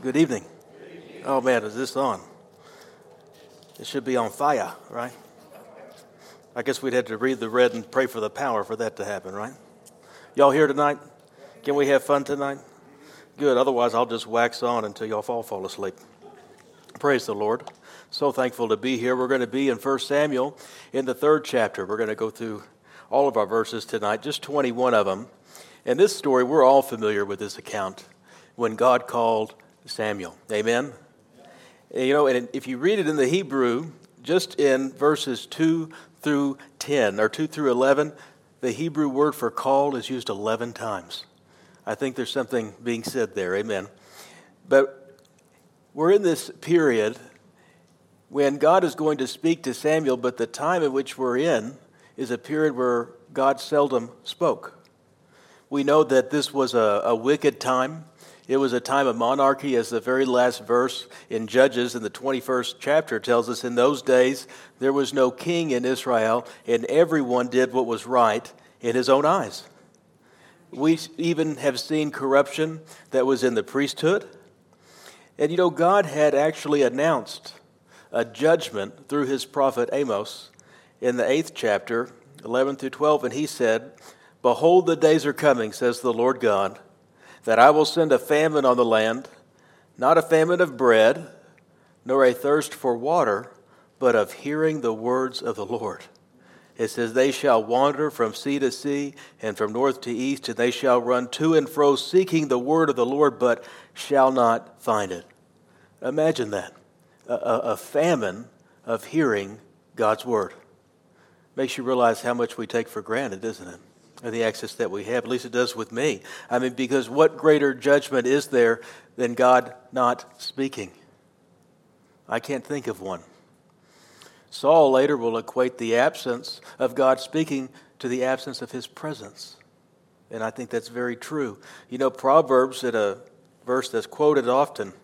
Good evening. Oh man, is this on? It should be on fire, right? I guess we'd have to read the red and pray for the power for that to happen, right? Y'all here tonight? Can we have fun tonight? Good, otherwise I'll just wax on until y'all fall asleep. Praise the Lord. So thankful to be here. We're going to be in 1 Samuel in the 3rd chapter. We're going to go through all of our verses tonight, just 21 of them. And this story, we're all familiar with this account when God called Samuel. Amen? And, and if you read it in the Hebrew, just in verses 2 through 10, or 2 through 11, the Hebrew word for called is used 11 times. I think there's something being said there. Amen. But we're in this period when God is going to speak to Samuel, but the time in which we're in is a period where God seldom spoke. We know that this was a wicked time. It was a time of monarchy, as the very last verse in Judges in the 21st chapter tells us. In those days, there was no king in Israel, and everyone did what was right in his own eyes. We even have seen corruption that was in the priesthood. And God had actually announced a judgment through his prophet Amos in the 8th chapter, 11 through 12, and he said, "Behold, the days are coming, says the Lord God, that I will send a famine on the land, not a famine of bread, nor a thirst for water, but of hearing the words of the Lord." It says, "They shall wander from sea to sea, and from north to east, and they shall run to and fro, seeking the word of the Lord, but shall not find it." Imagine that, a famine of hearing God's word. Makes you realize how much we take for granted, doesn't it? And the access that we have, at least it does with me. Because what greater judgment is there than God not speaking? I can't think of one. Saul later will equate the absence of God speaking to the absence of his presence. And I think that's very true. Proverbs, in a verse that's quoted often,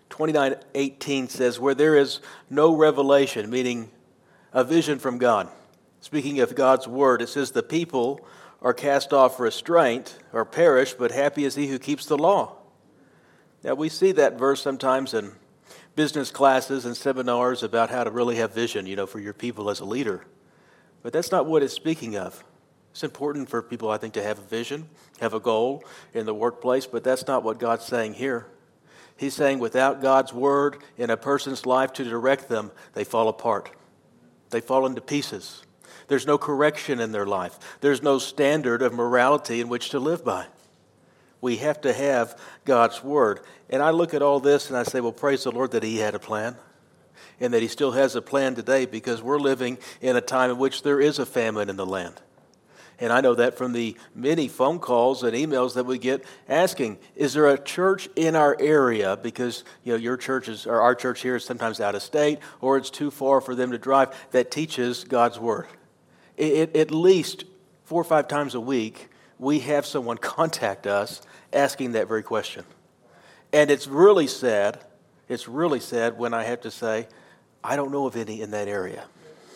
29:18 says, "Where there is no revelation," meaning a vision from God. Speaking of God's word, it says, "The people are cast off restraint or perish, but happy is he who keeps the law." Now we see that verse sometimes in business classes and seminars about how to really have vision, for your people as a leader. But that's not what it's speaking of. It's important for people, I think, to have a vision, have a goal in the workplace, but that's not what God's saying here. He's saying without God's word in a person's life to direct them, they fall apart. They fall into pieces. There's no correction in their life. There's no standard of morality in which to live by. We have to have God's word. And I look at all this and I say, well, praise the Lord that he had a plan and that he still has a plan today, because we're living in a time in which there is a famine in the land. And I know that from the many phone calls and emails that we get asking, is there a church in our area? Because, your church or our church here is sometimes out of state, or it's too far for them to drive, that teaches God's word. At least 4 or 5 times a week, we have someone contact us asking that very question. And it's really sad when I have to say, I don't know of any in that area.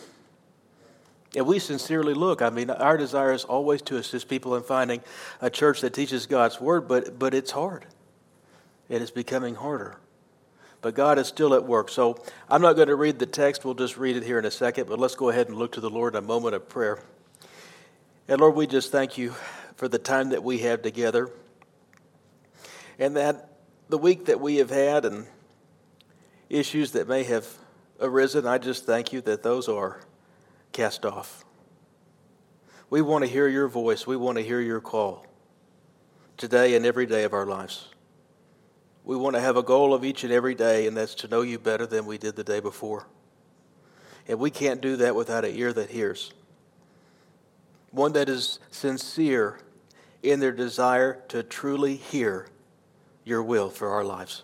And we sincerely look. Our desire is always to assist people in finding a church that teaches God's word, but it's hard. It is becoming harder. But God is still at work. So I'm not going to read the text. We'll just read it here in a second. But let's go ahead and look to the Lord in a moment of prayer. And Lord, we just thank you for the time that we have together. And that the week that we have had and issues that may have arisen, I just thank you that those are cast off. We want to hear your voice. We want to hear your call today and every day of our lives. We want to have a goal of each and every day, and that's to know you better than we did the day before. And we can't do that without an ear that hears. One that is sincere in their desire to truly hear your will for our lives.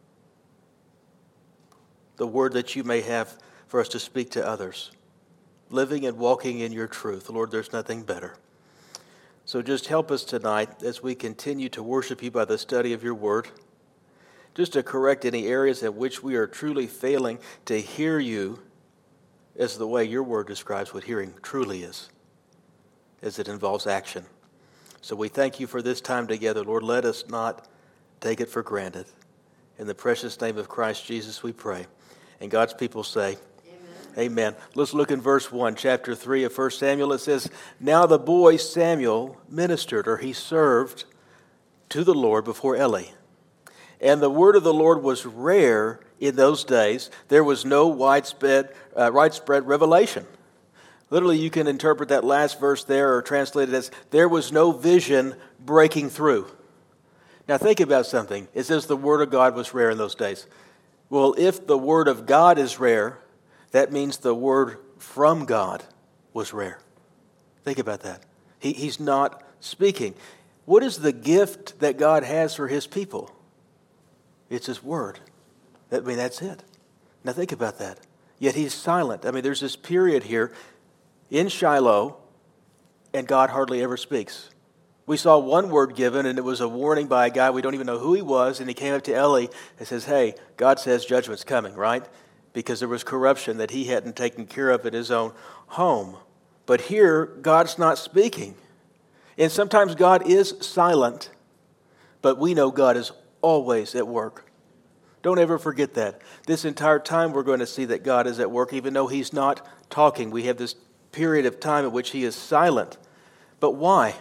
The word that you may have for us to speak to others. Living and walking in your truth. Lord, there's nothing better. So just help us tonight as we continue to worship you by the study of your word. Just to correct any areas at which we are truly failing to hear you as the way your word describes what hearing truly is, as it involves action. So we thank you for this time together. Lord, let us not take it for granted. In the precious name of Christ Jesus we pray. And God's people say, Amen. Let's look in verse 1, chapter 3 of 1 Samuel. It says, Now the boy Samuel ministered, or he served, to the Lord before Eli. And the word of the Lord was rare in those days. There was no widespread revelation. Literally, you can interpret that last verse there or translate it as, there was no vision breaking through. Now think about something. It says the word of God was rare in those days. Well, if the word of God is rare, that means the word from God was rare. Think about that. He's not speaking. What is the gift that God has for his people? It's his word. That's it. Now think about that. Yet he's silent. There's this period here in Shiloh, and God hardly ever speaks. We saw one word given, and it was a warning by a guy we don't even know who he was, and he came up to Eli and says, hey, God says judgment's coming, right? Because there was corruption that he hadn't taken care of in his own home. But here, God's not speaking. And sometimes God is silent, but we know God is always at work. Don't ever forget that. This entire time we're going to see that God is at work, even though he's not talking. We have this period of time in which he is silent. But why?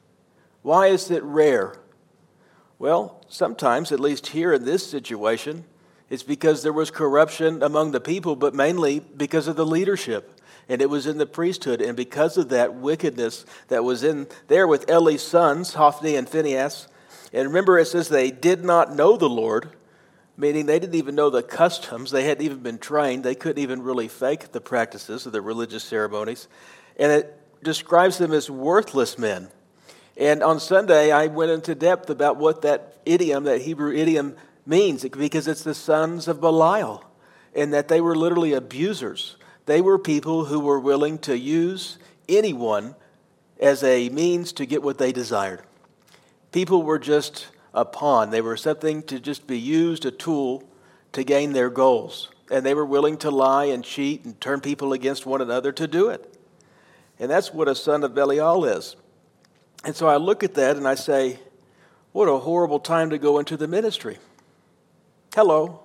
Why is it rare? Well, sometimes, at least here in this situation, it's because there was corruption among the people, but mainly because of the leadership. And it was in the priesthood. And because of that wickedness that was in there with Eli's sons, Hophni and Phinehas. And remember, it says they did not know the Lord, meaning they didn't even know the customs. They hadn't even been trained. They couldn't even really fake the practices of the religious ceremonies. And it describes them as worthless men. And on Sunday, I went into depth about what that idiom, that Hebrew idiom, means, because it's the sons of Belial, and that they were literally abusers. They were people who were willing to use anyone as a means to get what they desired. People were just a pawn. They were something to just be used, a tool to gain their goals. And they were willing to lie and cheat and turn people against one another to do it. And that's what a son of Belial is. And so I look at that and I say, what a horrible time to go into the ministry. Hello.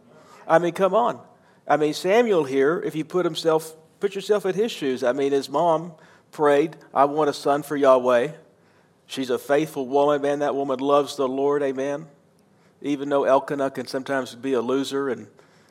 Come on. Samuel here, if you put yourself in his shoes. His mom prayed, I want a son for Yahweh. She's a faithful woman, man. That woman loves the Lord, amen. Even though Elkanah can sometimes be a loser, and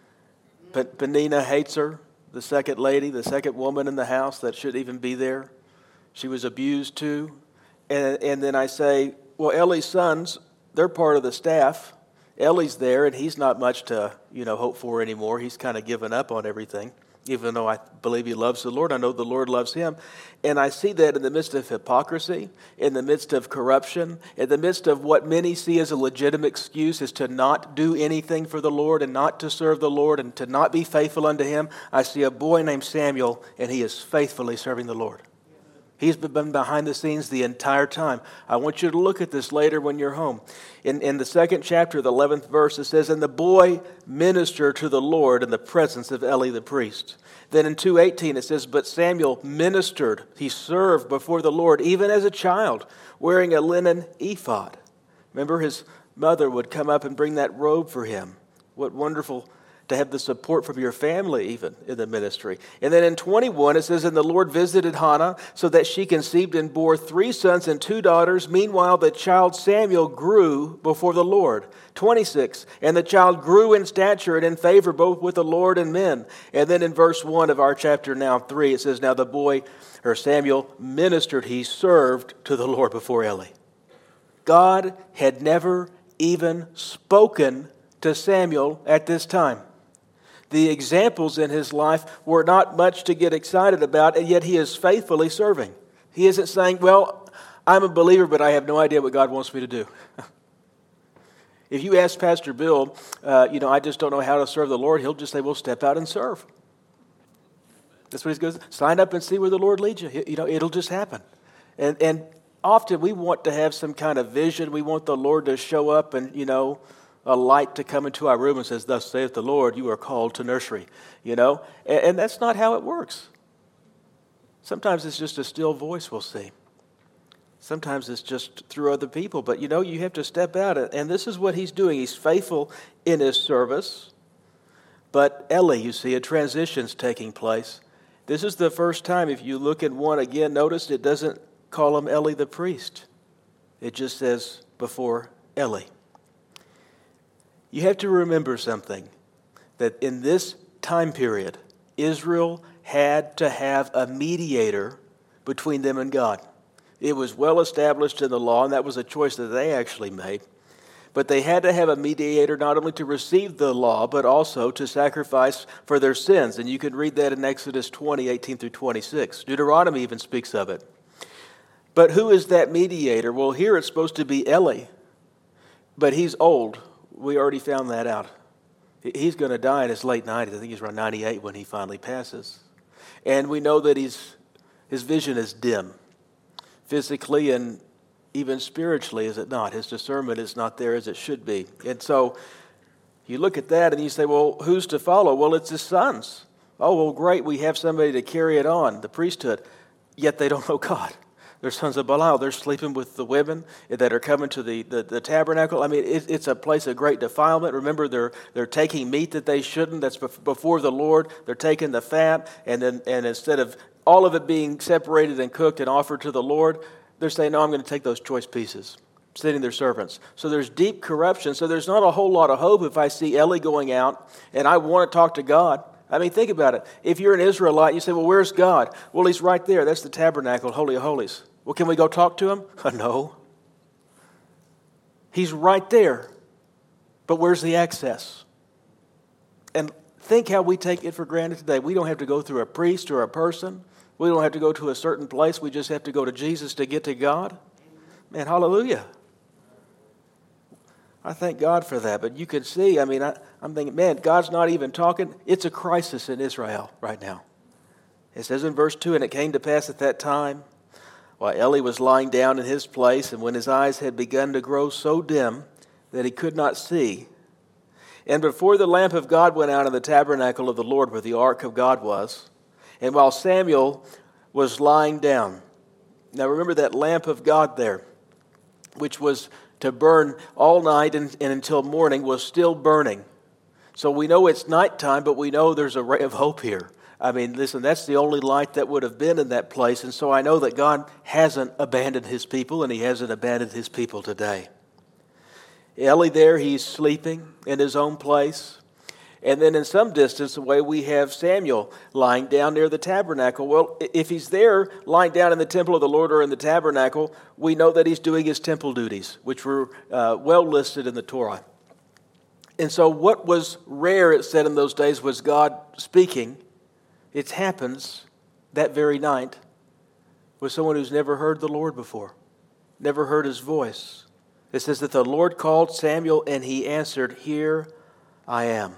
Peninnah hates her, the second lady, the second woman in the house that shouldn't even be there. She was abused too. And then I say, well, Eli's sons, they're part of the staff. Eli's there, and he's not much to, hope for anymore. He's kind of given up on everything. Even though I believe he loves the Lord, I know the Lord loves him. And I see that in the midst of hypocrisy, in the midst of corruption, in the midst of what many see as a legitimate excuse is to not do anything for the Lord and not to serve the Lord and to not be faithful unto him. I see a boy named Samuel, and he is faithfully serving the Lord. He's been behind the scenes the entire time. I want you to look at this later when you're home. In the second chapter, the 11th verse, it says, And the boy ministered to the Lord in the presence of Eli the priest. Then in 2:18 it says, But Samuel ministered, he served before the Lord, even as a child, wearing a linen ephod. Remember, his mother would come up and bring that robe for him. What wonderful to have the support from your family even in the ministry. And then in 21 it says, And the Lord visited Hannah so that she conceived and bore 3 sons and 2 daughters. Meanwhile the child Samuel grew before the Lord. 26, And the child grew in stature and in favor both with the Lord and men. And then in verse 1 of our chapter 3 it says, Now the boy, or Samuel, ministered, he served to the Lord before Eli. God had never even spoken to Samuel at this time. The examples in his life were not much to get excited about, and yet he is faithfully serving. He isn't saying, well, I'm a believer, but I have no idea what God wants me to do. If you ask Pastor Bill, I just don't know how to serve the Lord, he'll just say, well, step out and serve. That's what he goes, sign up and see where the Lord leads you. It'll just happen. And often we want to have some kind of vision. We want the Lord to show up and, a light to come into our room and says, Thus saith the Lord, you are called to nursery, And that's not how it works. Sometimes it's just a still voice we'll see. Sometimes it's just through other people. But you have to step out. And this is what he's doing. He's faithful in his service. But Eli, you see, a transition's taking place. This is the first time, if you look at 1 again, notice it doesn't call him Eli the priest. It just says before Eli. You have to remember something, that in this time period, Israel had to have a mediator between them and God. It was well established in the law, and that was a choice that they actually made. But they had to have a mediator not only to receive the law, but also to sacrifice for their sins. And you can read that in Exodus 20, 18 through 26. Deuteronomy even speaks of it. But who is that mediator? Well, here it's supposed to be Eli. But he's old. We already found that out. He's going to die in his late 90s. I think he's around 98 when he finally passes. And we know that his vision is dim. Physically and even spiritually, is it not? His discernment is not there as it should be. And so you look at that and you say, well, who's to follow? Well, it's his sons. Oh, well, great, we have somebody to carry it on, the priesthood. Yet they don't know God. They're sons of Belial. They're sleeping with the women that are coming to the tabernacle. I mean, it's a place of great defilement. Remember, they're taking meat that they shouldn't. That's before the Lord. They're taking the fat, and instead of all of it being separated and cooked and offered to the Lord, they're saying, no, I'm going to take those choice pieces, sending their servants. So there's deep corruption. So there's not a whole lot of hope if I see Eli going out and I want to talk to God. I mean, think about it. If you're an Israelite, you say, well, where's God? Well, he's right there. That's the tabernacle, Holy of Holies. Well, can we go talk to him? No. He's right there. But where's the access? And think how we take it for granted today. We don't have to go through a priest or a person. We don't have to go to a certain place. We just have to go to Jesus to get to God. Man, hallelujah. I thank God for that. But you can see, I mean, I'm thinking, man, God's not even talking. It's a crisis in Israel right now. It says in verse 2, and it came to pass at that time, while Eli was lying down in his place, and when his eyes had begun to grow so dim that he could not see, and before the lamp of God went out in the tabernacle of the Lord where the ark of God was, and while Samuel was lying down. Now remember that lamp of God there, which was to burn all night and until morning, was still burning. So we know it's nighttime, but we know there's a ray of hope here. I mean, listen, that's the only light that would have been in that place. And so I know that God hasn't abandoned his people, and he hasn't abandoned his people today. Eli there, he's sleeping in his own place. And then in some distance away, we have Samuel lying down near the tabernacle. Well, if he's there lying down in the temple of the Lord or in the tabernacle, we know that he's doing his temple duties, which were well listed in the Torah. And so what was rare, it said in those days, was God speaking. It happens that very night with someone who's never heard the Lord before, never heard his voice. It says that the Lord called Samuel and he answered, "Here I am."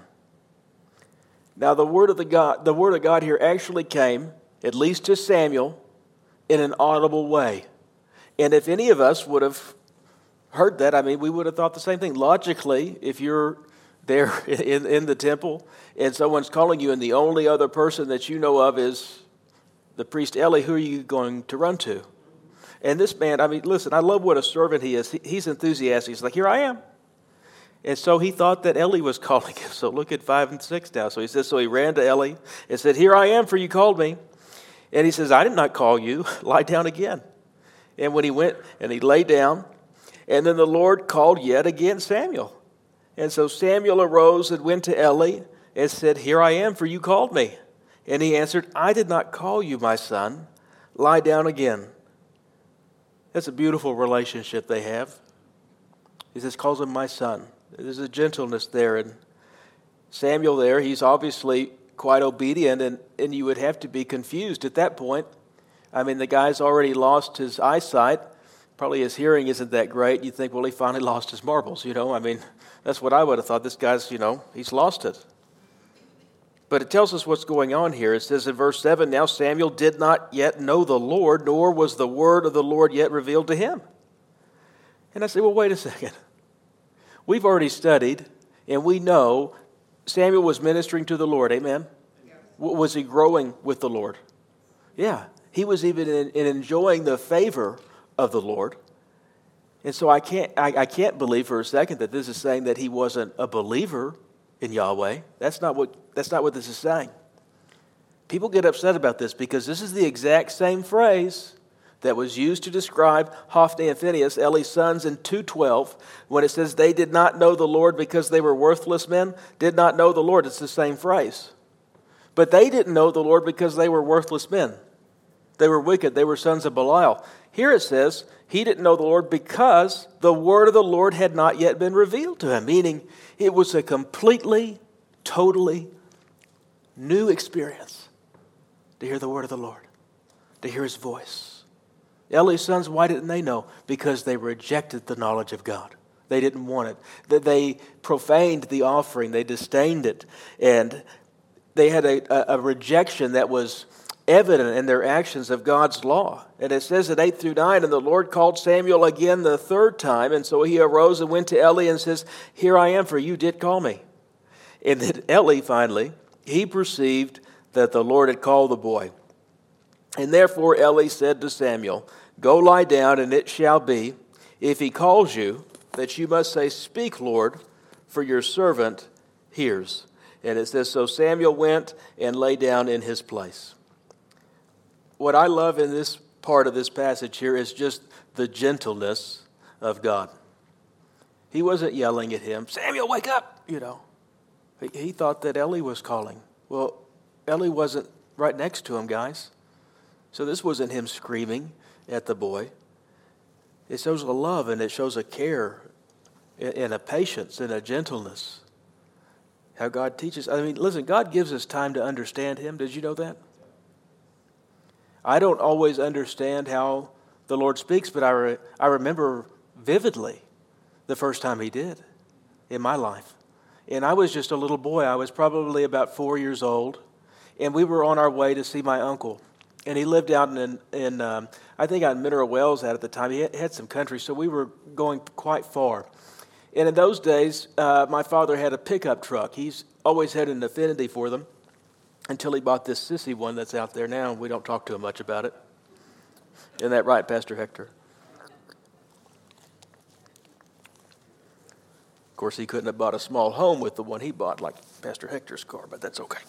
Now the word of God here actually came, at least to Samuel, in an audible way. And if any of us would have heard that, I mean, we would have thought the same thing. Logically, if you're there in the temple and someone's calling you and the only other person that you know of is the priest Eli, who are you going to run to? And this man, I mean, listen, I love what a servant he is. He's enthusiastic. He's like, here I am. And so he thought that Eli was calling him. So look at 5 and 6 now. So he says, so he ran to Eli and said, "Here I am, for you called me." And he says, "I did not call you. Lie down again." And when he went and he lay down, and then the Lord called yet again Samuel. And so Samuel arose and went to Eli and said, "Here I am, for you called me." And he answered, "I did not call you, my son. Lie down again." That's a beautiful relationship they have. He says, calls him my son. There's a gentleness there. And Samuel there, he's obviously quite obedient, and you would have to be confused at that point. I mean, the guy's already lost his eyesight. Probably his hearing isn't that great. You think, well, he finally lost his marbles, I mean, that's what I would have thought. This guy's, he's lost it. But it tells us what's going on here. It says in verse 7, now Samuel did not yet know the Lord, nor was the word of the Lord yet revealed to him. And I say, well, wait a second. We've already studied, and we know Samuel was ministering to the Lord. Amen? Yes. Was he growing with the Lord? Yeah. He was even in enjoying the favor of the Lord. And so I can't believe for a second that this is saying that he wasn't a believer in Yahweh. That's not what this is saying. People get upset about this because this is the exact same phrase that was used to describe Hophni and Phinehas, Eli's sons, in 2:12, when it says they did not know the Lord because they were worthless men, did not know the Lord. It's the same phrase. But they didn't know the Lord because they were worthless men. They were wicked. They were sons of Belial. Here it says he didn't know the Lord because the word of the Lord had not yet been revealed to him, meaning it was a completely, totally new experience to hear the word of the Lord, to hear his voice. Eli's sons, why didn't they know? Because they rejected the knowledge of God. They didn't want it. They profaned the offering. They disdained it. And they had a rejection that was evident in their actions of God's law. And it says in 8 through 9, and the Lord called Samuel again the third time. And so he arose and went to Eli and says, here I am, for you did call me. And then Eli finally, he perceived that the Lord had called the boy. And therefore Eli said to Samuel, go lie down, and it shall be, if he calls you, that you must say, speak, Lord, for your servant hears. And it says, so Samuel went and lay down in his place. What I love in this part of this passage here is just the gentleness of God. He wasn't yelling at him, Samuel, wake up, He thought that Eli was calling. Well, Eli wasn't right next to him, guys. So this wasn't him screaming at the boy. It shows a love, and it shows a care and a patience and a gentleness. How God teaches. I mean, listen, God gives us time to understand him. Did you know that? I don't always understand how the Lord speaks, but I remember vividly the first time he did in my life. And I was just a little boy. I was probably about 4 years old, and we were on our way to see my uncle. And he lived out in I think on Mineral Wells at the time. He had some country, so we were going quite far. And in those days, my father had a pickup truck. He's always had an affinity for them until he bought this sissy one that's out there now. We don't talk to him much about it. Isn't that right, Pastor Hector? Of course, he couldn't have bought a small home with the one he bought, like Pastor Hector's car, but that's okay.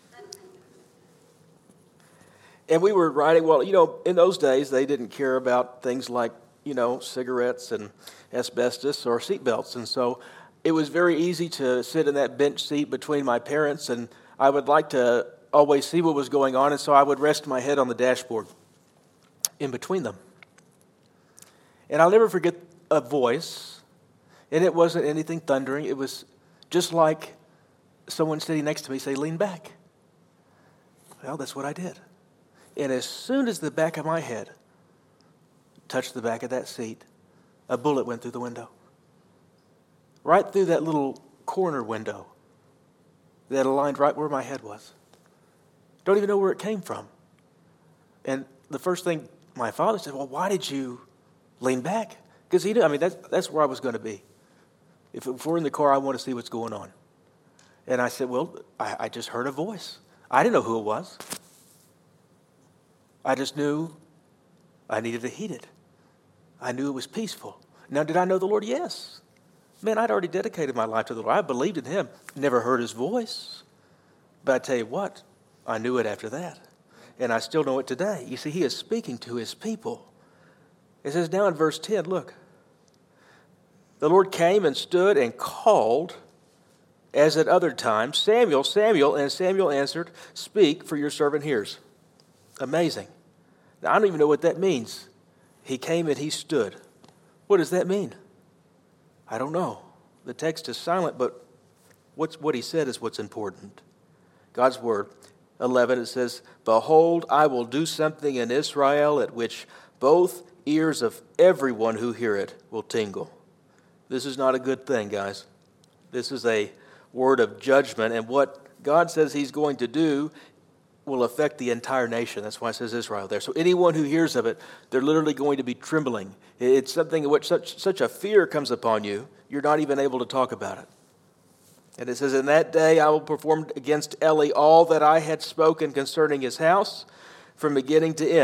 And we were riding, well, in those days, they didn't care about things like, cigarettes and asbestos or seatbelts. And so it was very easy to sit in that bench seat between my parents, and I would like to always see what was going on, and so I would rest my head on the dashboard in between them. And I'll never forget a voice, and it wasn't anything thundering. It was just like someone sitting next to me say, lean back. Well, that's what I did. And as soon as the back of my head touched the back of that seat, a bullet went through the window. Right through that little corner window that aligned right where my head was. Don't even know where it came from. And the first thing my father said, well, why did you lean back? Because he knew, that's where I was going to be. If we're in the car, I want to see what's going on. And I said, well, I just heard a voice. I didn't know who it was. I just knew I needed to heed it. I knew it was peaceful. Now, did I know the Lord? Yes. Man, I'd already dedicated my life to the Lord. I believed in him. Never heard his voice. But I tell you what, I knew it after that. And I still know it today. You see, he is speaking to his people. It says now in verse 10, look. The Lord came and stood and called, as at other times, Samuel, Samuel, and Samuel answered, speak, for your servant hears. Amazing. Now, I don't even know what that means. He came and he stood. What does that mean? I don't know. The text is silent, but what he said is what's important. God's word, 11, it says, behold, I will do something in Israel at which both ears of everyone who hear it will tingle. This is not a good thing, guys. This is a word of judgment, and what God says he's going to do will affect the entire nation. That's why it says Israel there. So anyone who hears of it, they're literally going to be trembling. It's something in which such a fear comes upon you, you're not even able to talk about it. And it says, in that day I will perform against Eli all that I had spoken concerning his house from beginning to end.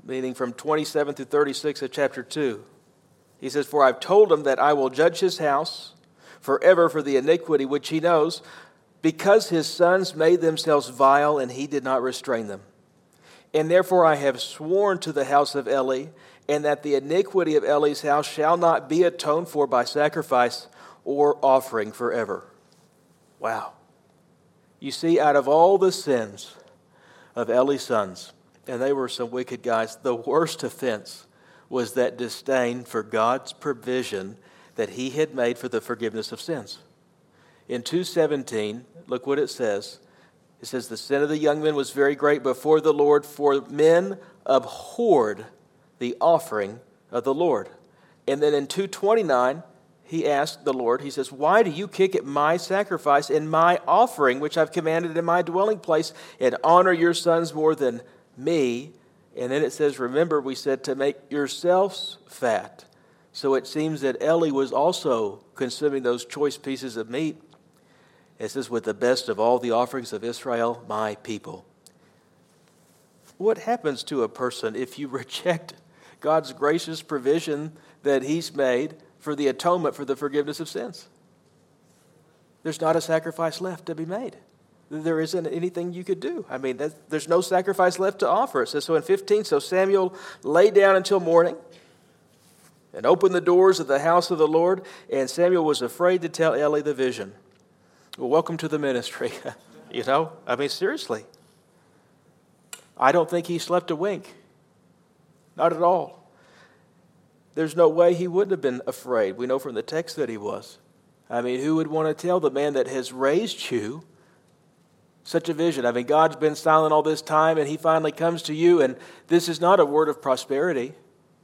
meaning from 27 through 36 of chapter 2. He says, "For I've told him that I will judge his house forever for the iniquity which he knows, because his sons made themselves vile and he did not restrain them. And therefore I have sworn to the house of Eli, and that the iniquity of Eli's house shall not be atoned for by sacrifice or offering forever." Wow. You see, out of all the sins of Eli's sons, and they were some wicked guys, the worst offense was that disdain for God's provision that he had made for the forgiveness of sins. In 2:17, look what it says. It says, "The sin of the young men was very great before the Lord, for men abhorred the offering of the Lord." And then in 2:29, he asked the Lord, he says, "Why do you kick at my sacrifice and my offering, which I've commanded in my dwelling place, and honor your sons more than me?" And then it says, "Remember, we said to make yourselves fat." So it seems that Eli was also consuming those choice pieces of meat. It says, "with the best of all the offerings of Israel, my people." What happens to a person if you reject God's gracious provision that he's made for the atonement for the forgiveness of sins? There's not a sacrifice left to be made. There isn't anything you could do. I mean, there's no sacrifice left to offer. It says so in 15, "So Samuel lay down until morning and opened the doors of the house of the Lord, and Samuel was afraid to tell Eli the vision." Well, welcome to the ministry. I mean, seriously. I don't think he slept a wink. Not at all. There's no way he wouldn't have been afraid. We know from the text that he was. I mean, who would want to tell the man that has raised you such a vision? I mean, God's been silent all this time, and he finally comes to you, and this is not a word of prosperity.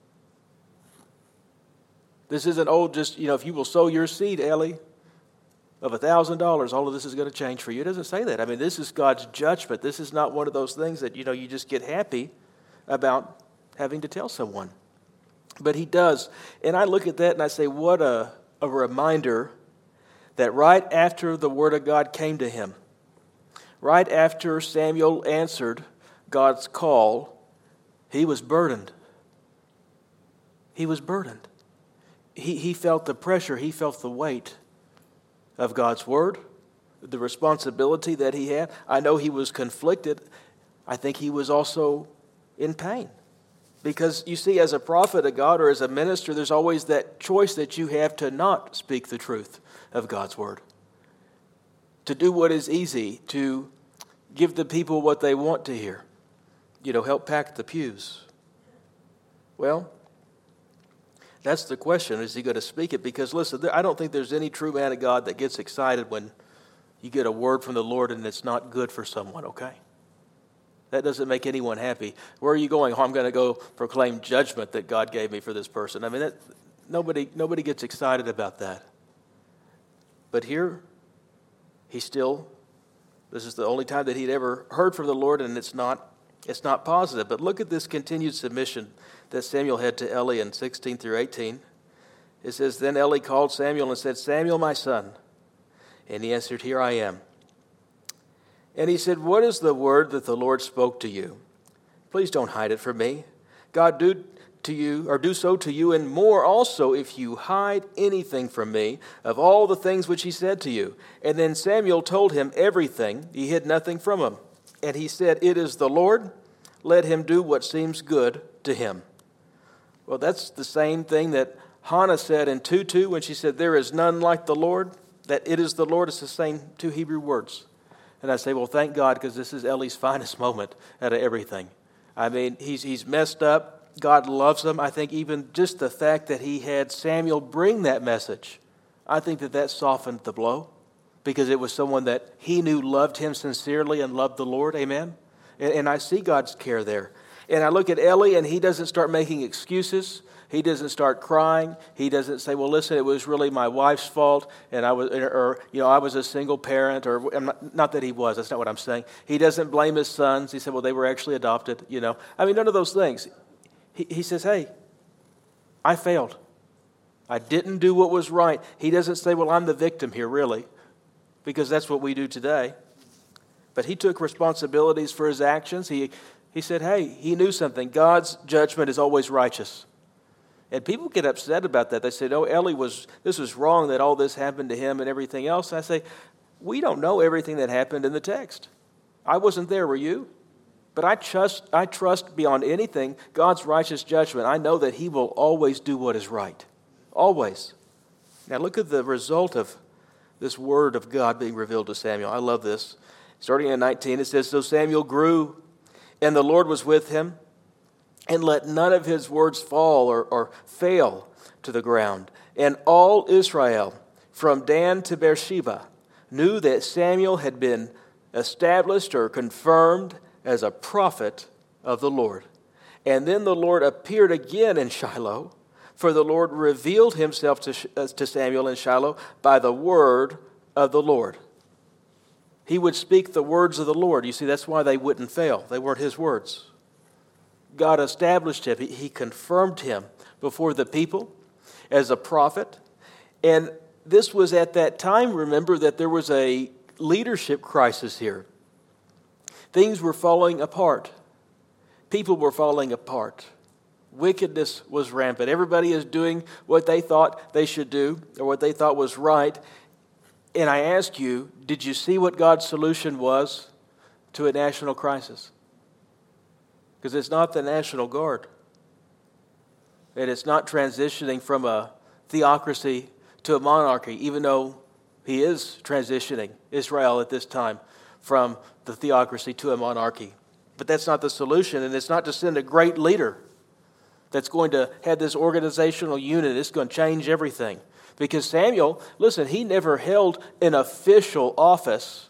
This isn't, if you will sow your seed, Eli, of $1,000, all of this is going to change for you. It doesn't say that. I mean, this is God's judgment. This is not one of those things that, you just get happy about having to tell someone. But he does. And I look at that and I say, what a reminder that right after the word of God came to him, right after Samuel answered God's call, he was burdened. He was burdened. He felt the pressure. He felt the weight of God's word, the responsibility that he had. I know he was conflicted. I think he was also in pain. Because you see, as a prophet of God or as a minister, there's always that choice that you have to not speak the truth of God's word. To do what is easy, to give the people what they want to hear. Help pack the pews. Well, that's the question. Is he going to speak it? Because listen, I don't think there's any true man of God that gets excited when you get a word from the Lord and it's not good for someone, okay? That doesn't make anyone happy. Where are you going? Oh, I'm going to go proclaim judgment that God gave me for this person. I mean, nobody gets excited about that. But here, this is the only time that he'd ever heard from the Lord, and it's not positive. But look at this continued submission that Samuel had to Eli in 16 through 18. It says, "Then Eli called Samuel and said, 'Samuel, my son.' And he answered, 'Here I am.' And he said, 'What is the word that the Lord spoke to you? Please don't hide it from me. God do so to you, and more also, if you hide anything from me of all the things which he said to you.' And then Samuel told him everything. He hid nothing from him. And he said, 'It is the Lord. Let him do what seems good to him.'" Well, that's the same thing that Hannah said in 2:2 when she said, "There is none like the Lord." That "it is the Lord" is the same two Hebrew words. And I say, well, thank God, because this is Eli's finest moment out of everything. I mean, he's messed up. God loves him. I think even just the fact that he had Samuel bring that message, I think that softened the blow, because it was someone that he knew loved him sincerely and loved the Lord. Amen? And I see God's care there. And I look at Eli, and he doesn't start making excuses. He doesn't start crying. He doesn't say, "Well, listen, it was really my wife's fault, and I was a single parent," or not that he was. That's not what I'm saying. He doesn't blame his sons. He said, "Well, they were actually adopted." I mean, none of those things. He says, "Hey, I failed. I didn't do what was right." He doesn't say, "Well, I'm the victim here," really, because that's what we do today. But he took responsibilities for his actions. He He said, hey, he knew something. God's judgment is always righteous. And people get upset about that. They say, oh, this was wrong that all this happened to him and everything else. And I say, we don't know everything that happened in the text. I wasn't there, were you? But I trust beyond anything God's righteous judgment. I know that he will always do what is right. Always. Now look at the result of this word of God being revealed to Samuel. I love this. Starting in 19, it says, so Samuel grew, and the Lord was with him, and let none of his words fall or fail to the ground. And all Israel, from Dan to Beersheba, knew that Samuel had been established or confirmed as a prophet of the Lord. And then the Lord appeared again in Shiloh, for the Lord revealed himself to Samuel in Shiloh by the word of the Lord. He would speak the words of the Lord. You see, that's why they wouldn't fail. They weren't his words. God established him. He confirmed him before the people as a prophet. And this was at that time, remember, that there was a leadership crisis here. Things were falling apart. People were falling apart. Wickedness was rampant. Everybody is doing what they thought they should do or what they thought was right. And I ask you, did you see what God's solution was to a national crisis? Because it's not the National Guard. And it's not transitioning from a theocracy to a monarchy, even though he is transitioning Israel at this time from the theocracy to a monarchy. But that's not the solution, and it's not to send a great leader that's going to have this organizational unit. It's going to change everything. Because Samuel, listen, he never held an official office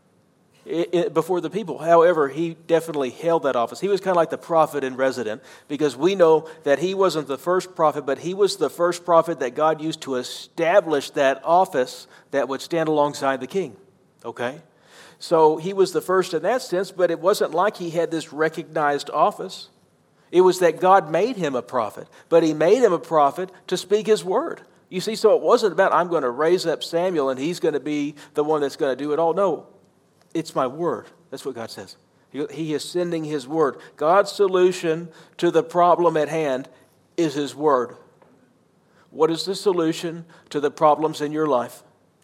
before the people. However, he definitely held that office. He was kind of like the prophet in resident, because we know that he wasn't the first prophet, but he was the first prophet that God used to establish that office that would stand alongside the king. Okay? So he was the first in that sense, but it wasn't like he had this recognized office. It was that God made him a prophet, but he made him a prophet to speak his word. You see, so it wasn't about, I'm going to raise up Samuel and he's going to be the one that's going to do it all. No, it's my word. That's what God says. He is sending his word. God's solution to the problem at hand is his word. What is the solution to the problems in your life?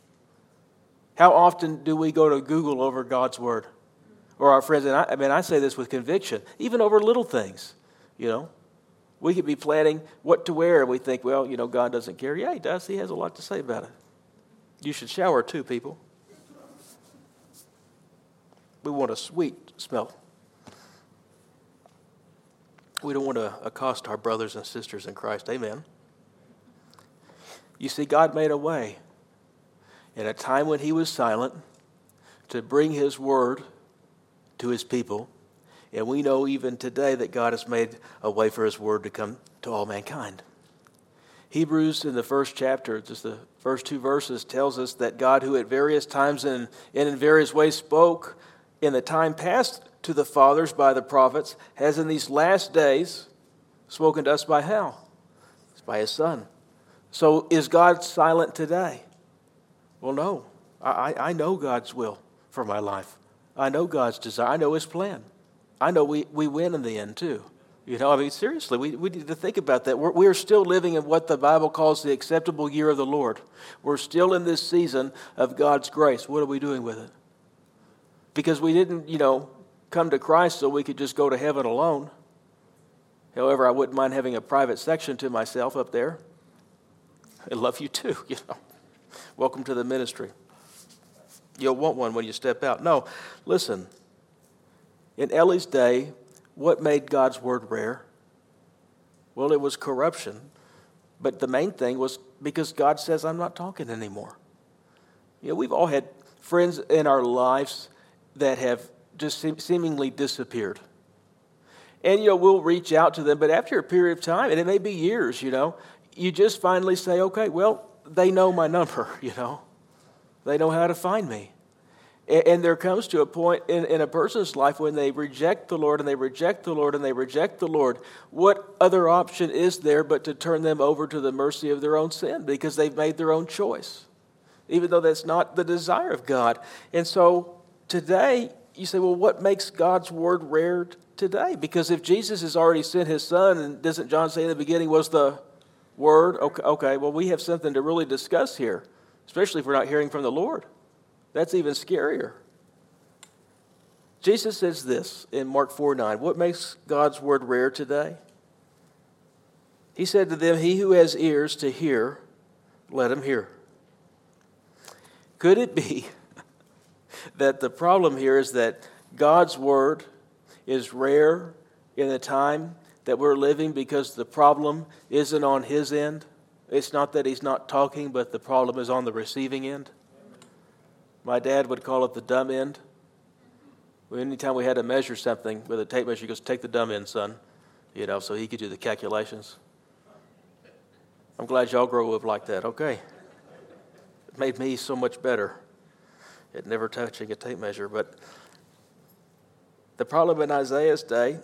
How often do we go to Google over God's word? Or our friends, and I say this with conviction, even over little things, you know. We could be planning what to wear, and we think, well, you know, God doesn't care. Yeah, he does. He has a lot to say about it. You should shower too, people. We want a sweet smell. We don't want to accost our brothers and sisters in Christ. Amen. You see, God made a way in a time when he was silent to bring his word to his people. And we know even today that God has made a way for his word to come to all mankind. Hebrews in the first chapter, just the first 2 verses, tells us that God, who at various times and in various ways spoke in the time past to the fathers by the prophets, has in these last days spoken to us by how? It's by his Son. So is God silent today? Well, no. I know God's will for my life. I know God's desire. I know his plan. I know we win in the end too. You know, I mean, seriously, we need to think about that. We're still living in what the Bible calls the acceptable year of the Lord. We're still in this season of God's grace. What are we doing with it? Because we didn't, come to Christ so we could just go to heaven alone. However, I wouldn't mind having a private section to myself up there. I love you too, Welcome to the ministry. You'll want one when you step out. No, listen. In Eli's day, what made God's word rare? Well, it was corruption. But the main thing was because God says, I'm not talking anymore. We've all had friends in our lives that have just seemingly disappeared. And, we'll reach out to them, but after a period of time, and it may be years, you just finally say, okay, well, they know my number, They know how to find me. And there comes to a point in a person's life when they reject the Lord and they reject the Lord and they reject the Lord. What other option is there but to turn them over to the mercy of their own sin because they've made their own choice, even though that's not the desire of God? And so today, you say, well, what makes God's word rare today? Because if Jesus has already sent his son, and doesn't John say in the beginning was the word? Okay, well, we have something to really discuss here, especially if we're not hearing from the Lord. That's even scarier. Jesus says this in Mark 4:9. What makes God's word rare today? He said to them, he who has ears to hear, let him hear. Could it be that the problem here is that God's word is rare in the time that we're living because the problem isn't on his end? It's not that he's not talking, but the problem is on the receiving end. My dad would call it the dumb end. Anytime we had to measure something with a tape measure, he goes, take the dumb end, son. So he could do the calculations. I'm glad y'all grow up like that. Okay. It made me so much better at never touching a tape measure. But the problem in Isaiah's day,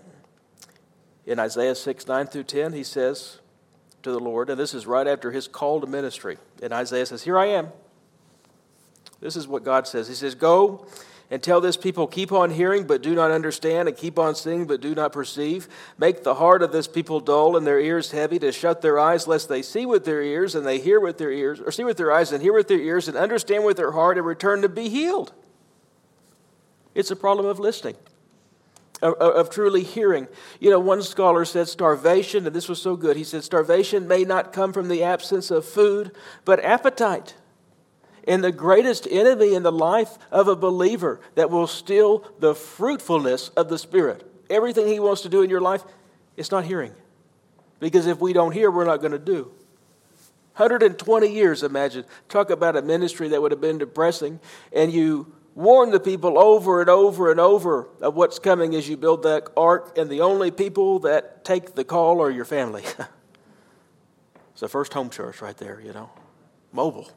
in Isaiah 6:9-10, he says to the Lord, and this is right after his call to ministry. And Isaiah says, here I am. This is what God says. He says, go and tell this people, keep on hearing, but do not understand, and keep on seeing, but do not perceive. Make the heart of this people dull and their ears heavy, to shut their eyes, lest they see with their ears, and they hear with their ears, or see with their eyes, and hear with their ears, and understand with their heart, and return to be healed. It's a problem of listening, of truly hearing. One scholar said starvation, and this was so good. He said, starvation may not come from the absence of food, but appetite. And the greatest enemy in the life of a believer that will steal the fruitfulness of the Spirit, everything he wants to do in your life, it's not hearing. Because if we don't hear, we're not going to do. 120 years, imagine. Talk about a ministry that would have been depressing. And you warn the people over and over and over of what's coming as you build that ark. And the only people that take the call are your family. It's the first home church right there, Mobile.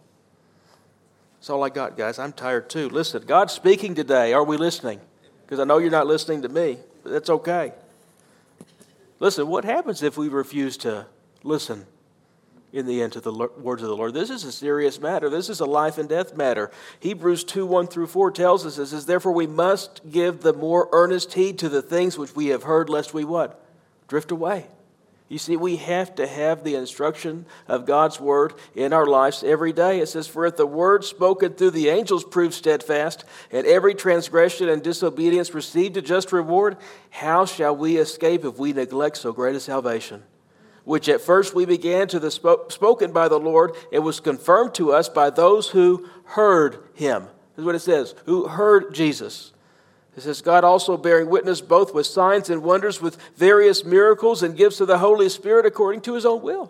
That's all I got, guys. I'm tired too. Listen, God's speaking today. Are we listening? Because I know you're not listening to me, but that's okay. Listen, what happens if we refuse to listen in the end to the words of the Lord? This is a serious matter. This is a life and death matter. Hebrews 2:1-4 tells us, it says, therefore we must give the more earnest heed to the things which we have heard, lest we what? Drift away. You see, we have to have the instruction of God's word in our lives every day. It says, for if the word spoken through the angels proved steadfast, and every transgression and disobedience received a just reward, how shall we escape if we neglect so great a salvation? Which at first we began to the spoken by the Lord, it was confirmed to us by those who heard him. This is what it says, who heard Jesus. It says, God also bearing witness both with signs and wonders, with various miracles and gifts of the Holy Spirit according to his own will.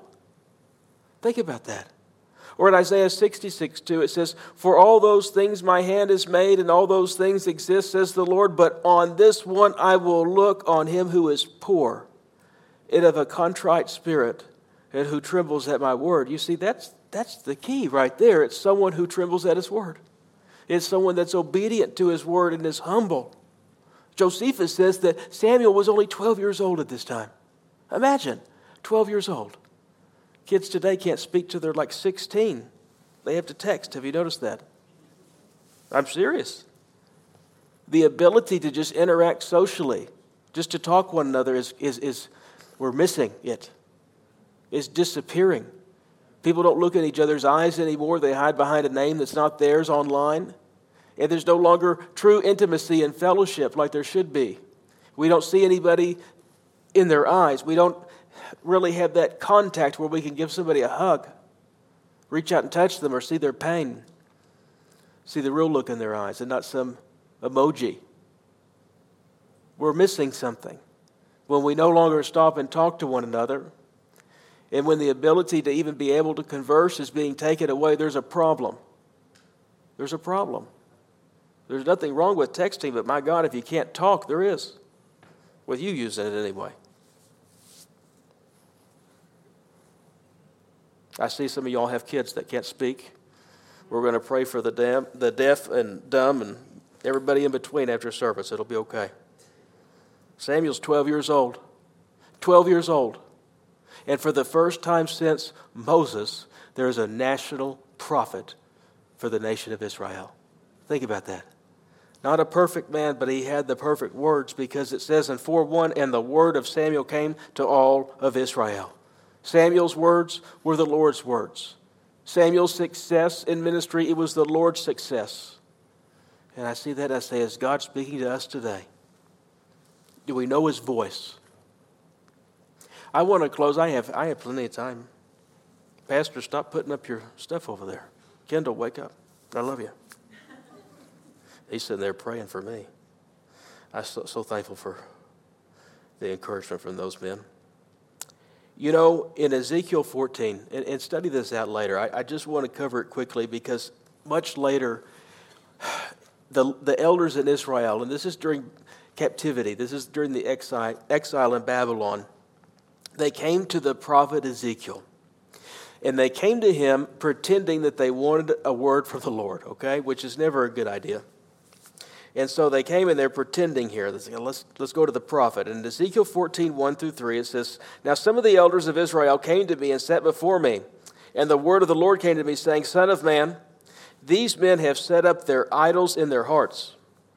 Think about that. Or in Isaiah 66:2, it says, for all those things my hand has made, and all those things exist, says the Lord, but on this one I will look, on him who is poor and of a contrite spirit, and who trembles at my word. You see, that's the key right there. It's someone who trembles at his word. It's someone that's obedient to his word and is humble. Josephus says that Samuel was only 12 years old at this time. Imagine, 12 years old. Kids today can't speak till they're like 16. They have to text. Have you noticed that? I'm serious. The ability to just interact socially, just to talk one another is we're missing it. It's disappearing. People don't look in each other's eyes anymore. They hide behind a name that's not theirs online. And there's no longer true intimacy and fellowship like there should be. We don't see anybody in their eyes. We don't really have that contact where we can give somebody a hug, reach out and touch them, or see their pain, see the real look in their eyes and not some emoji. We're missing something when we no longer stop and talk to one another. And when the ability to even be able to converse is being taken away, there's a problem. There's a problem. There's nothing wrong with texting, but my God, if you can't talk, there is. With you using it anyway. I see some of y'all have kids that can't speak. We're going to pray for the deaf and dumb and everybody in between after service. It'll be okay. Samuel's 12 years old. 12 years old. And for the first time since Moses, there is a national prophet for the nation of Israel. Think about that. Not a perfect man, but he had the perfect words, because it says in 4:1, and the word of Samuel came to all of Israel. Samuel's words were the Lord's words. Samuel's success in ministry, it was the Lord's success. And I see that, I say, is God speaking to us today? Do we know his voice? I want to close. I have plenty of time. Pastor, stop putting up your stuff over there. Kendall, wake up. I love you. He's sitting there praying for me. I'm so thankful for the encouragement from those men. You know, in Ezekiel 14, and study this out later, I just want to cover it quickly because much later, the elders in Israel, and this is during captivity, this is during the exile in Babylon, they came to the prophet Ezekiel. And they came to him pretending that they wanted a word from the Lord, okay, which is never a good idea. And so they came and they're pretending here. They say, let's go to the prophet. And in Ezekiel 14, 1-3, it says, now some of the elders of Israel came to me and sat before me. And the word of the Lord came to me, saying, Son of man, these men have set up their idols in their hearts,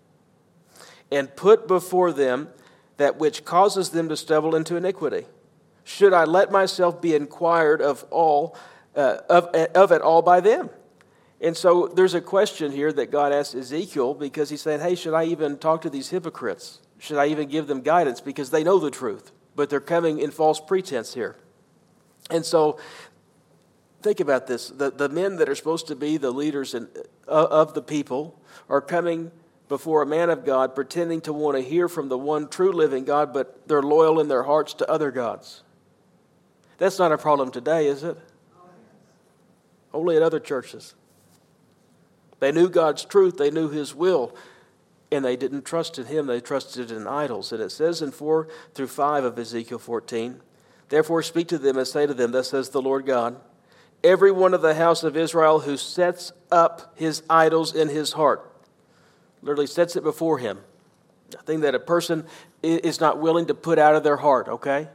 and put before them that which causes them to stumble into iniquity. Should I let myself be inquired of it all by them? And so there's a question here that God asked Ezekiel, because he's saying, hey, should I even talk to these hypocrites? Should I even give them guidance? Because they know the truth, but they're coming in false pretense here. And so think about this. The men that are supposed to be the leaders of the people are coming before a man of God, pretending to want to hear from the one true living God, but they're loyal in their hearts to other gods. That's not a problem today, is it? Only in other churches. They knew God's truth, they knew his will, and they didn't trust in him, they trusted in idols. And it says in 4-5 of Ezekiel 14, therefore speak to them and say to them, thus says the Lord God, every one of the house of Israel who sets up his idols in his heart, literally sets it before him, a thing that a person is not willing to put out of their heart, okay?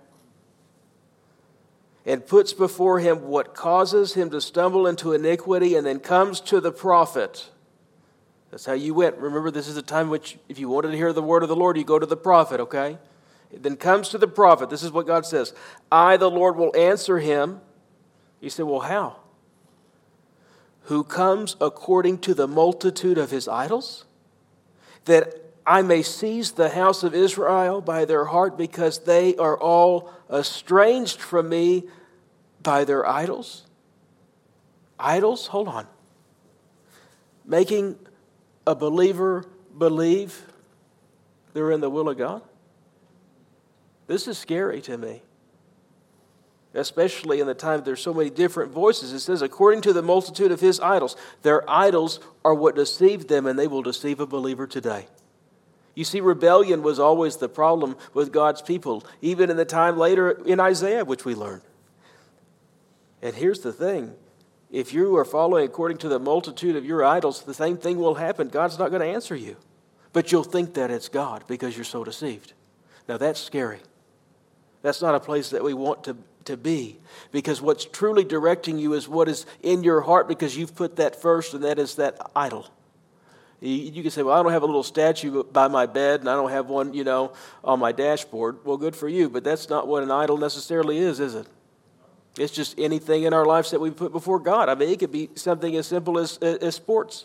And puts before him what causes him to stumble into iniquity, and then comes to the prophet. That's how you went. Remember, this is a time in which if you wanted to hear the word of the Lord, you go to the prophet, okay? It then comes to the prophet. This is what God says. I, the Lord, will answer him. You say, well, how? Who comes according to the multitude of his idols? That I may seize the house of Israel by their heart, because they are all estranged from me by their idols. Idols? Hold on. Making a believer believe they're in the will of God? This is scary to me. Especially in the time there's so many different voices. It says, according to the multitude of his idols. Their idols are what deceived them, and they will deceive a believer today. You see, rebellion was always the problem with God's people, even in the time later in Isaiah, which we learned. And here's the thing. If you are following according to the multitude of your idols, the same thing will happen. God's not going to answer you. But you'll think that it's God because you're so deceived. Now that's scary. That's not a place that we want to be. Because what's truly directing you is what is in your heart, because you've put that first, and that is that idol. You can say, well, I don't have a little statue by my bed, and I don't have one, on my dashboard. Well, good for you, but that's not what an idol necessarily is it? It's just anything in our lives that we put before God. I mean, it could be something as simple as sports.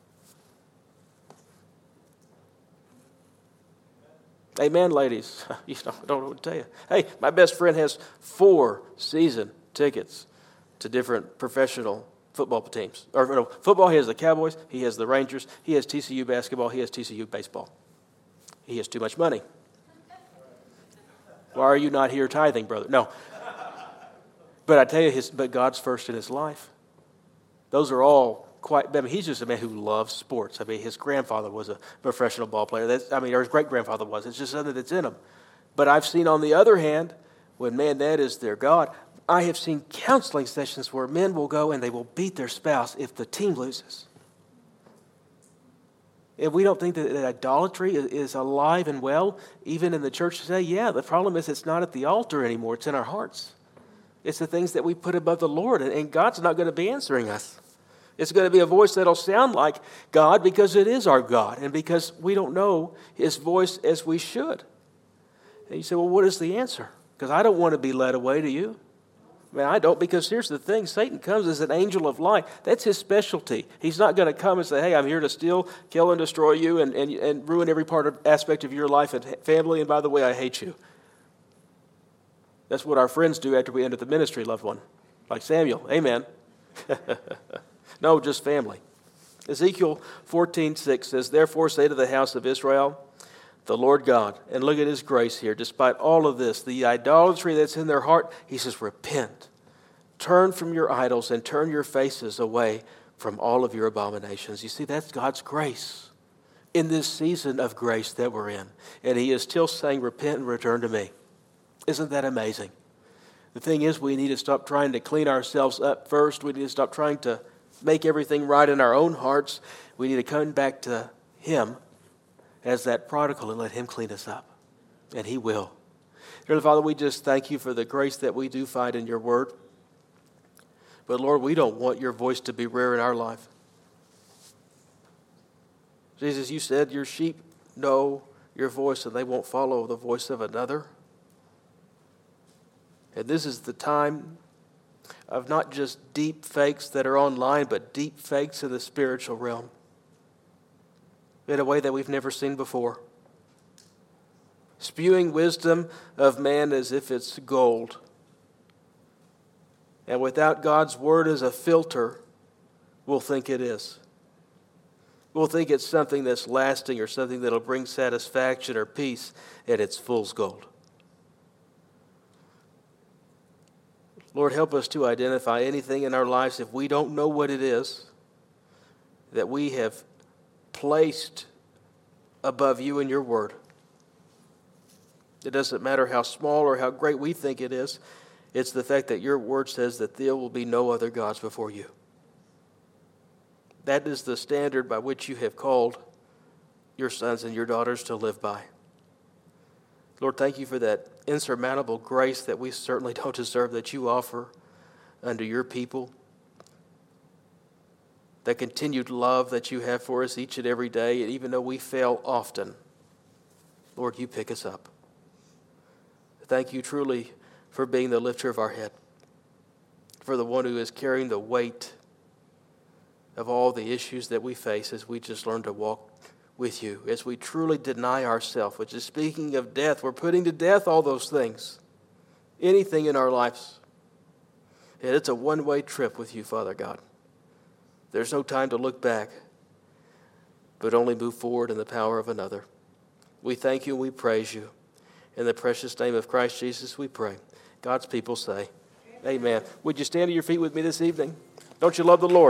Amen, ladies. I don't know what to tell you. Hey, my best friend has 4 season tickets to different professional football teams. Or no, football, he has the Cowboys, he has the Rangers, he has TCU basketball, he has TCU baseball. He has too much money. Why are you not here tithing, brother? No. But I tell you, but God's first in his life. Those are all he's just a man who loves sports. I mean, his grandfather was a professional ball player. Or his great-grandfather was. It's just something that's in him. But I've seen, on the other hand, when that is their God, I have seen counseling sessions where men will go and they will beat their spouse if the team loses. If we don't think that idolatry is alive and well, even in the church today, yeah, the problem is it's not at the altar anymore. It's in our hearts. It's the things that we put above the Lord, and God's not going to be answering us. It's going to be a voice that'll sound like God because it is our God and because we don't know His voice as we should. And you say, well, what is the answer? Because I don't want to be led away, do you? I mean, I don't, because here's the thing. Satan comes as an angel of light. That's his specialty. He's not going to come and say, hey, I'm here to steal, kill, and destroy you and ruin every aspect of your life and family, and by the way, I hate you. That's what our friends do after we enter the ministry, loved one. Like Samuel. Amen. No, just family. Ezekiel 14:6 says, therefore say to the house of Israel, the Lord God, and look at His grace here, despite all of this, the idolatry that's in their heart, He says, repent. Turn from your idols and turn your faces away from all of your abominations. You see, that's God's grace in this season of grace that we're in. And He is still saying, repent and return to me. Isn't that amazing? The thing is, we need to stop trying to clean ourselves up first. We need to stop trying to make everything right in our own hearts. We need to come back to Him as that prodigal and let Him clean us up. And He will. Dear Father, we just thank You for the grace that we do find in Your Word. But Lord, we don't want Your voice to be rare in our life. Jesus, You said Your sheep know Your voice and they won't follow the voice of another. And this is the time of not just deep fakes that are online, but deep fakes in the spiritual realm in a way that we've never seen before. Spewing wisdom of man as if it's gold. And without God's word as a filter, we'll think it is. We'll think it's something that's lasting or something that'll bring satisfaction or peace, and it's fool's gold. Lord, help us to identify anything in our lives, if we don't know what it is, that we have placed above You and Your word. It doesn't matter how small or how great we think it is. It's the fact that Your word says that there will be no other gods before You. That is the standard by which You have called Your sons and Your daughters to live by. Lord, thank You for that insurmountable grace that we certainly don't deserve that You offer unto Your people. That continued love that You have for us each and every day, and even though we fail often, Lord, You pick us up. Thank You truly for being the lifter of our head, for the one who is carrying the weight of all the issues that we face as we just learn to walk with You, as we truly deny ourselves, which is, speaking of death, we're putting to death all those things, anything in our lives. And it's a one-way trip with You, Father God. There's no time to look back, but only move forward in the power of another. We thank You and we praise You. In the precious name of Christ Jesus, we pray. God's people say, amen. Would you stand to your feet with me this evening? Don't you love the Lord?